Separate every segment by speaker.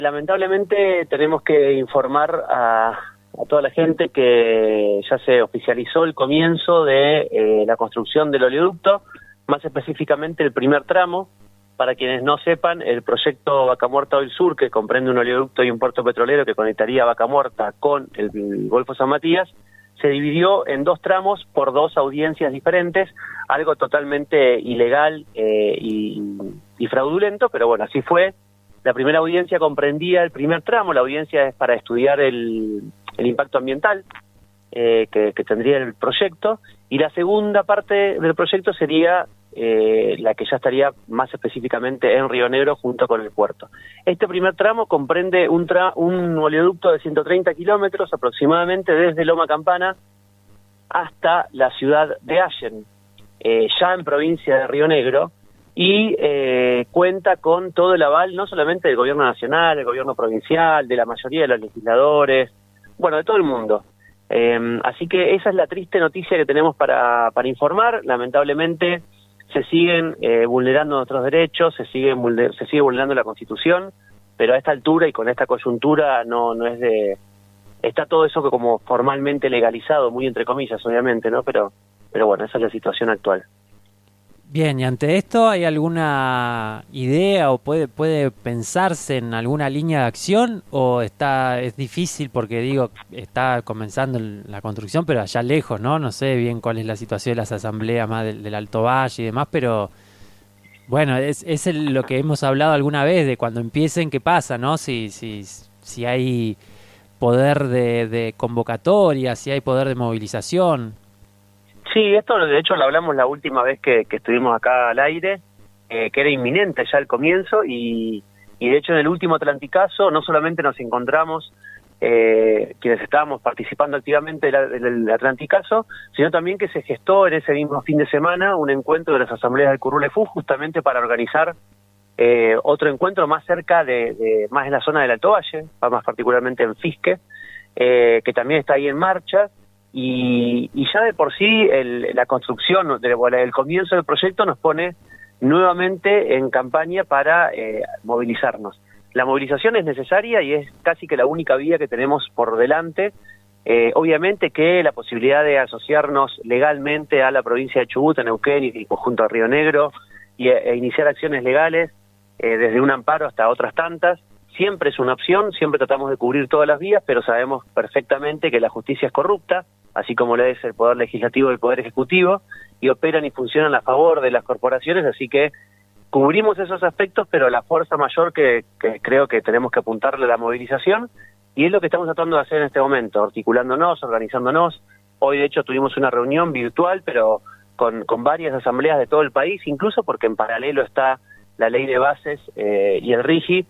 Speaker 1: Lamentablemente tenemos que informar a toda la gente que ya se oficializó el comienzo de la construcción del oleoducto, más específicamente el primer tramo. Para quienes no sepan, el proyecto Vaca Muerta Oil Sur, que comprende un oleoducto y un puerto petrolero que conectaría Vaca Muerta con el Golfo San Matías, se dividió en 2 tramos por 2 audiencias diferentes, algo totalmente ilegal y fraudulento, pero bueno, así fue. La primera audiencia comprendía el primer tramo. La audiencia es para estudiar el impacto ambiental que tendría el proyecto, y la segunda parte del proyecto sería la que ya estaría más específicamente en Río Negro junto con el puerto. Este primer tramo comprende un oleoducto de 130 kilómetros aproximadamente desde Loma Campana hasta la ciudad de Allen, ya en provincia de Río Negro, y cuenta con todo el aval no solamente del gobierno nacional, del gobierno provincial, de la mayoría de los legisladores, bueno, de todo el mundo. Así que esa es la triste noticia que tenemos para informar. Lamentablemente se siguen vulnerando nuestros derechos, se sigue vulnerando la Constitución, pero a esta altura y con esta coyuntura no es de... Está todo eso que como formalmente legalizado, muy entre comillas, obviamente, ¿no? Pero bueno, esa es la situación actual.
Speaker 2: Bien, y ante esto, ¿hay alguna idea o puede pensarse en alguna línea de acción, o es difícil porque digo, está comenzando la construcción, pero allá lejos, ¿no? No sé bien cuál es la situación de las asambleas más del Alto Valle y demás, pero bueno, es lo que hemos hablado alguna vez de cuando empiecen, qué pasa, ¿no? Si hay poder de convocatoria, si hay poder de movilización.
Speaker 1: Sí, esto de hecho lo hablamos la última vez que estuvimos acá al aire, que era inminente ya el comienzo, y de hecho en el último Atlanticazo no solamente nos encontramos quienes estábamos participando activamente del Atlanticazo, sino también que se gestó en ese mismo fin de semana un encuentro de las asambleas del Currulefú justamente para organizar otro encuentro más cerca más en la zona del Alto Valle, más particularmente en Fisque, que también está ahí en marcha. Y ya de por sí la construcción, el comienzo del proyecto nos pone nuevamente en campaña para movilizarnos. La movilización es necesaria y es casi que la única vía que tenemos por delante. Obviamente que la posibilidad de asociarnos legalmente a la provincia de Chubut, en Neuquén y junto a Río Negro, e iniciar acciones legales desde un amparo hasta otras tantas, siempre es una opción. Siempre tratamos de cubrir todas las vías, pero sabemos perfectamente que la justicia es corrupta, así como lo es el Poder Legislativo y el Poder Ejecutivo, y operan y funcionan a favor de las corporaciones, así que cubrimos esos aspectos, pero la fuerza mayor que creo que tenemos que apuntarle a la movilización, y es lo que estamos tratando de hacer en este momento, articulándonos, organizándonos. Hoy de hecho tuvimos una reunión virtual, pero con varias asambleas de todo el país, incluso porque en paralelo está la Ley de Bases y el RIGI,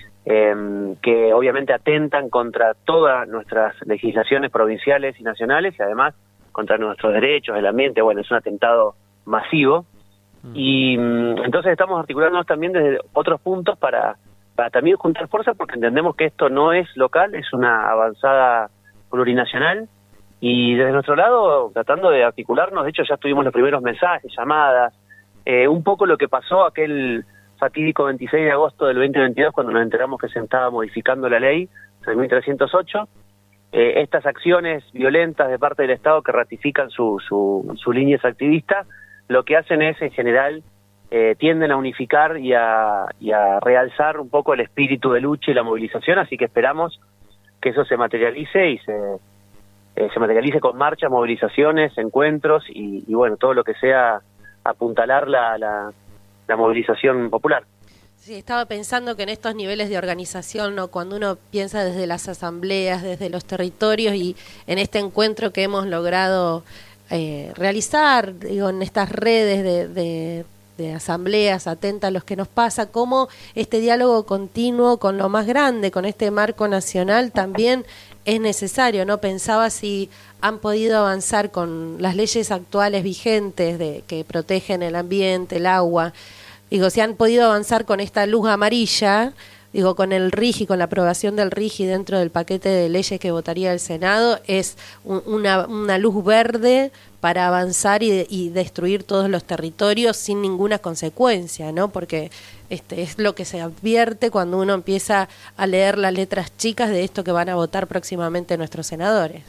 Speaker 1: que obviamente atentan contra todas nuestras legislaciones provinciales y nacionales, y además contra nuestros derechos, el ambiente. Bueno, es un atentado masivo, y entonces estamos articulándonos también desde otros puntos para también juntar fuerzas, porque entendemos que esto no es local, es una avanzada plurinacional, y desde nuestro lado tratando de articularnos. De hecho ya tuvimos los primeros mensajes, llamadas, un poco lo que pasó aquel fatídico 26 de agosto del 2022, cuando nos enteramos que se estaba modificando la ley 6.308. Estas acciones violentas de parte del Estado que ratifican su línea activista, lo que hacen es, en general, tienden a unificar y a realzar un poco el espíritu de lucha y la movilización, así que esperamos que eso se materialice y se materialice con marchas, movilizaciones, encuentros y bueno, todo lo que sea apuntalar la movilización popular.
Speaker 3: Sí, estaba pensando que en estos niveles de organización, ¿no?, cuando uno piensa desde las asambleas, desde los territorios, y en este encuentro que hemos logrado realizar, digo, en estas redes de asambleas atentas a lo que nos pasa, cómo este diálogo continuo con lo más grande, con este marco nacional, también es necesario, ¿no? Pensaba si han podido avanzar con las leyes actuales vigentes que protegen el ambiente, el agua. Digo, si han podido avanzar con esta luz amarilla digo, con el RIGI, con la aprobación del RIGI dentro del paquete de leyes que votaría el Senado, es una luz verde para avanzar y destruir todos los territorios sin ninguna consecuencia, ¿no? Porque es lo que se advierte cuando uno empieza a leer las letras chicas de esto que van a votar próximamente nuestros senadores.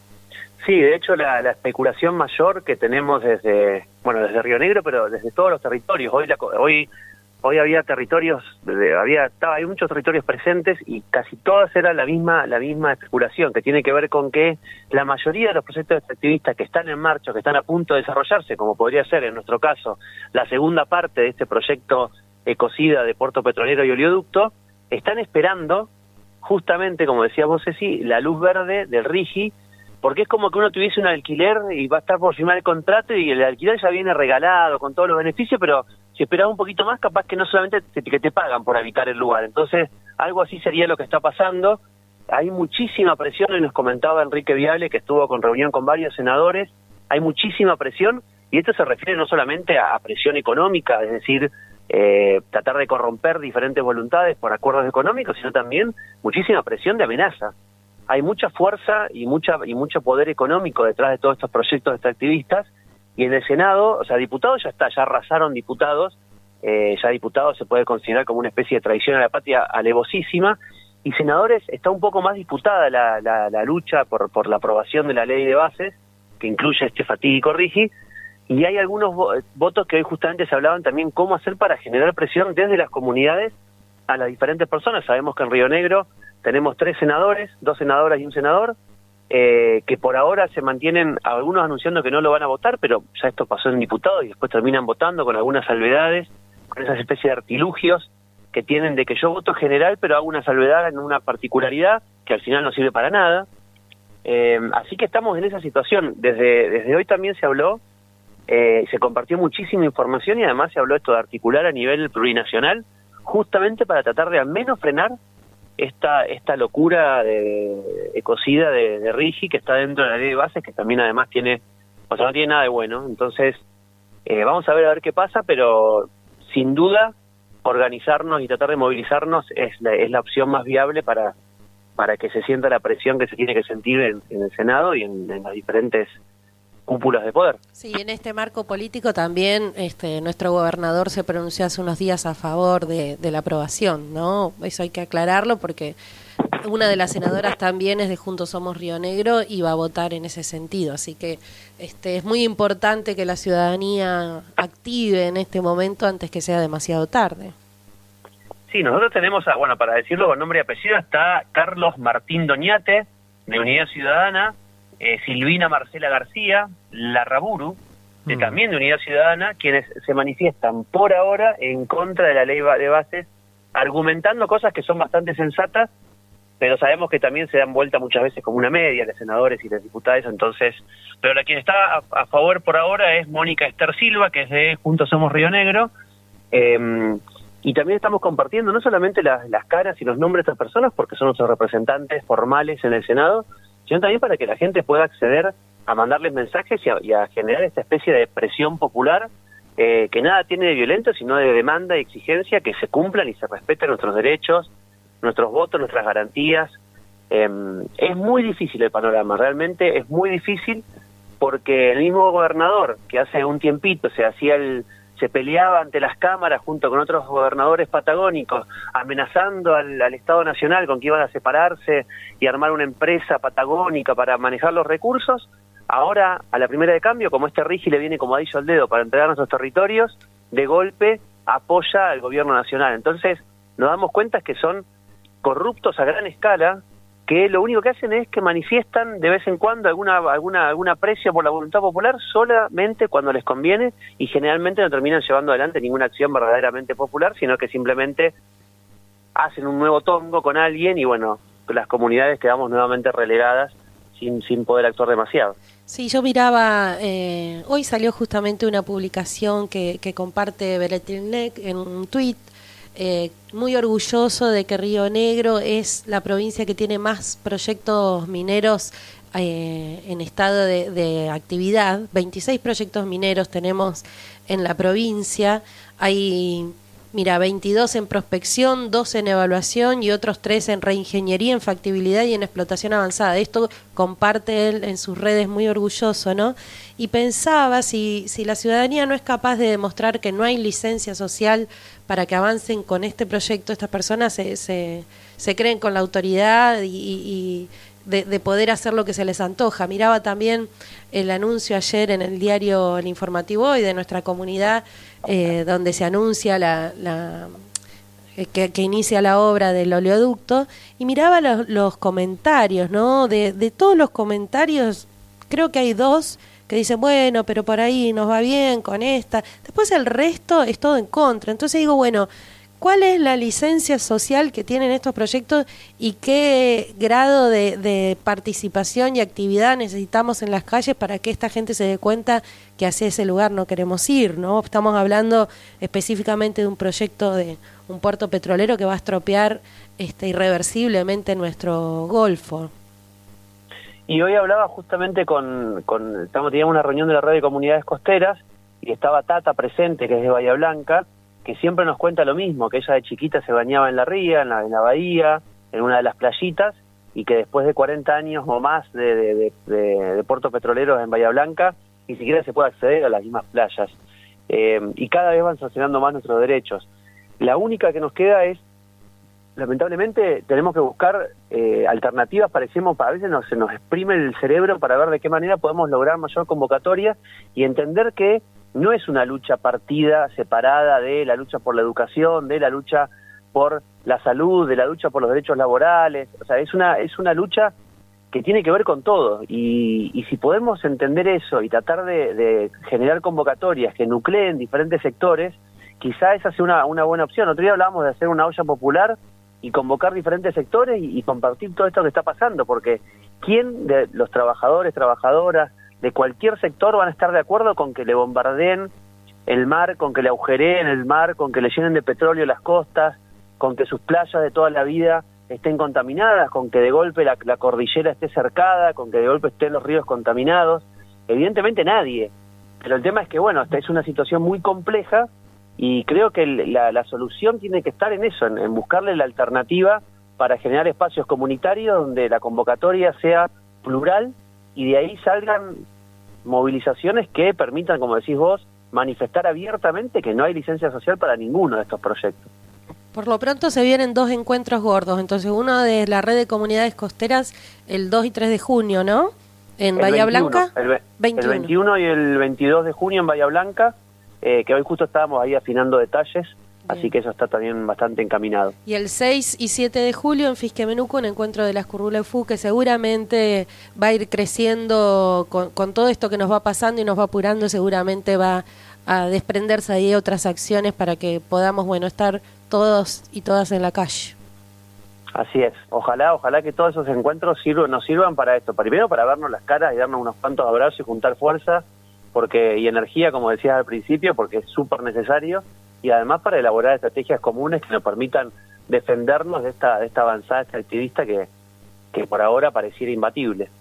Speaker 1: Sí, de hecho la especulación mayor que tenemos desde Río Negro, pero desde todos los territorios. Hoy había territorios, hay muchos territorios presentes y casi todas eran la misma especulación, que tiene que ver con que la mayoría de los proyectos extractivistas que están en marcha, que están a punto de desarrollarse, como podría ser en nuestro caso la segunda parte de este proyecto Ecocida de Puerto Petrolero y Oleoducto, están esperando justamente, como decía vos, Ceci, la luz verde del RIGI, porque es como que uno tuviese un alquiler y va a estar por firmar el contrato y el alquiler ya viene regalado con todos los beneficios, pero si esperas un poquito más, capaz que no solamente que te pagan por habitar el lugar. Entonces, algo así sería lo que está pasando. Hay muchísima presión, y nos comentaba Enrique Viale, que estuvo con reunión con varios senadores, hay muchísima presión, y esto se refiere no solamente a presión económica, es decir, tratar de corromper diferentes voluntades por acuerdos económicos, sino también muchísima presión de amenaza. Hay mucha fuerza y mucho poder económico detrás de todos estos proyectos extractivistas, y en el Senado, o sea, diputados ya arrasaron diputados, ya diputados se puede considerar como una especie de traición a la patria alevosísima, y senadores está un poco más disputada la lucha por la aprobación de la ley de bases, que incluye este fatídico RIGI, y hay algunos votos que hoy justamente se hablaban también cómo hacer para generar presión desde las comunidades a las diferentes personas. Sabemos que en Río Negro tenemos 3 senadores, 2 senadoras y un senador, que por ahora se mantienen, algunos anunciando que no lo van a votar, pero ya esto pasó en diputados y después terminan votando con algunas salvedades, con esas especies de artilugios que tienen de que yo voto general, pero hago una salvedad en una particularidad que al final no sirve para nada. Así que estamos en esa situación. Desde hoy también se habló, se compartió muchísima información y además se habló esto de articular a nivel plurinacional, justamente para tratar de al menos frenar esta locura de ecocida de RIGI que está dentro de la ley de bases, que también además no tiene nada de bueno. Entonces, vamos a ver qué pasa, pero sin duda organizarnos y tratar de movilizarnos es la opción más viable para que se sienta la presión que se tiene que sentir en el Senado y en las diferentes cúpulas de poder.
Speaker 3: Sí, en este marco político también nuestro gobernador se pronunció hace unos días a favor de la aprobación, ¿no? Eso hay que aclararlo porque una de las senadoras también es de Juntos Somos Río Negro y va a votar en ese sentido, así que es muy importante que la ciudadanía active en este momento antes que sea demasiado tarde.
Speaker 1: Sí, nosotros tenemos, para decirlo con nombre y apellido, está Carlos Martín Doñate, de Unidad Ciudadana, Silvina Marcela García, Larraburu, también de Unidad Ciudadana, quienes se manifiestan por ahora en contra de la ley de bases, argumentando cosas que son bastante sensatas, pero sabemos que también se dan vuelta muchas veces como una media de senadores y de diputados, entonces, pero la quien está a favor por ahora es Mónica Esther Silva, que es de Juntos Somos Río Negro, y también estamos compartiendo no solamente las caras y los nombres de estas personas, porque son nuestros representantes formales en el Senado, sino también para que la gente pueda acceder a mandarles mensajes y a generar esta especie de presión popular que nada tiene de violento, sino de demanda y exigencia que se cumplan y se respeten nuestros derechos, nuestros votos, nuestras garantías. Es muy difícil el panorama, realmente es muy difícil, porque el mismo gobernador que hace un tiempito se peleaba ante las cámaras junto con otros gobernadores patagónicos, amenazando al Estado Nacional con que iban a separarse y armar una empresa patagónica para manejar los recursos. Ahora, a la primera de cambio, como este RIGI le viene como anillo al dedo para entregar nuestros territorios, de golpe apoya al gobierno nacional. Entonces, nos damos cuenta que son corruptos a gran escala, que lo único que hacen es que manifiestan de vez en cuando algún aprecio por la voluntad popular solamente cuando les conviene, y generalmente no terminan llevando adelante ninguna acción verdaderamente popular, sino que simplemente hacen un nuevo tongo con alguien y las comunidades quedamos nuevamente relegadas sin poder actuar demasiado.
Speaker 3: Sí, yo miraba, hoy salió justamente una publicación que comparte Beretilnec en un tuit, muy orgulloso de que Río Negro es la provincia que tiene más proyectos mineros en estado de actividad. 26 proyectos mineros tenemos en la provincia. Hay Mira, 22 en prospección, 2 en evaluación y otros 3 en reingeniería, en factibilidad y en explotación avanzada. Esto comparte él en sus redes, muy orgulloso, ¿no? Y pensaba si la ciudadanía no es capaz de demostrar que no hay licencia social para que avancen con este proyecto, estas personas se creen con la autoridad y de poder hacer lo que se les antoja. Miraba también el anuncio ayer en el diario El Informativo Hoy de nuestra comunidad, donde se anuncia que inicia la obra del oleoducto, y miraba los comentarios, ¿no? De todos los comentarios, creo que hay 2 que dicen, bueno, pero por ahí nos va bien con esta. Después el resto es todo en contra. Entonces digo, bueno, ¿cuál es la licencia social que tienen estos proyectos y qué grado de participación y actividad necesitamos en las calles para que esta gente se dé cuenta que hacia ese lugar no queremos ir, ¿no? Estamos hablando específicamente de un proyecto de un puerto petrolero que va a estropear irreversiblemente nuestro Golfo.
Speaker 1: Y hoy hablaba justamente teníamos una reunión de la red de comunidades costeras y estaba Tata presente, que es de Bahía Blanca, que siempre nos cuenta lo mismo, que ella de chiquita se bañaba en la ría, en la bahía, en una de las playitas, y que después de 40 años o más de puertos petroleros en Bahía Blanca, ni siquiera se puede acceder a las mismas playas. Y cada vez van sancionando más nuestros derechos. La única que nos queda es, lamentablemente, tenemos que buscar alternativas. A veces se nos exprime el cerebro para ver de qué manera podemos lograr mayor convocatoria y entender que no es una lucha partida, separada de la lucha por la educación, de la lucha por la salud, de la lucha por los derechos laborales. O sea, es una lucha que tiene que ver con todo. Y si podemos entender eso y tratar de generar convocatorias que nucleen diferentes sectores, quizá esa sea una buena opción. Otro día hablábamos de hacer una olla popular y convocar diferentes sectores y compartir todo esto que está pasando, porque ¿quién de los trabajadores, trabajadoras, de cualquier sector van a estar de acuerdo con que le bombardeen el mar, con que le agujereen el mar, con que le llenen de petróleo las costas, con que sus playas de toda la vida estén contaminadas, con que de golpe la cordillera esté cercada, con que de golpe estén los ríos contaminados? Evidentemente nadie. Pero el tema es que, bueno, esta es una situación muy compleja y creo que la solución tiene que estar en eso, en buscarle la alternativa para generar espacios comunitarios donde la convocatoria sea plural y de ahí salgan movilizaciones que permitan, como decís vos, manifestar abiertamente que no hay licencia social para ninguno de estos proyectos.
Speaker 3: Por lo pronto se vienen 2 encuentros gordos, entonces uno de la red de comunidades costeras el 2 y 3 de junio, ¿no? En Bahía Blanca.
Speaker 1: El 21 y el 22 de junio en Bahía Blanca, que hoy justo estábamos ahí afinando detalles. Bien. Así que eso está también bastante encaminado.
Speaker 3: Y el 6 y 7 de julio en Fisquemenuco, un encuentro de las Curruleufú, que seguramente va a ir creciendo con todo esto que nos va pasando y nos va apurando, seguramente va a desprenderse ahí otras acciones para que podamos, bueno, estar todos y todas en la calle.
Speaker 1: Así es. Ojalá que todos esos encuentros nos sirvan para esto. Primero para vernos las caras y darnos unos cuantos abrazos y juntar fuerza y energía, como decías al principio, porque es súper necesario. Y además para elaborar estrategias comunes que nos permitan defendernos de esta avanzada extractivista que por ahora pareciera imbatible.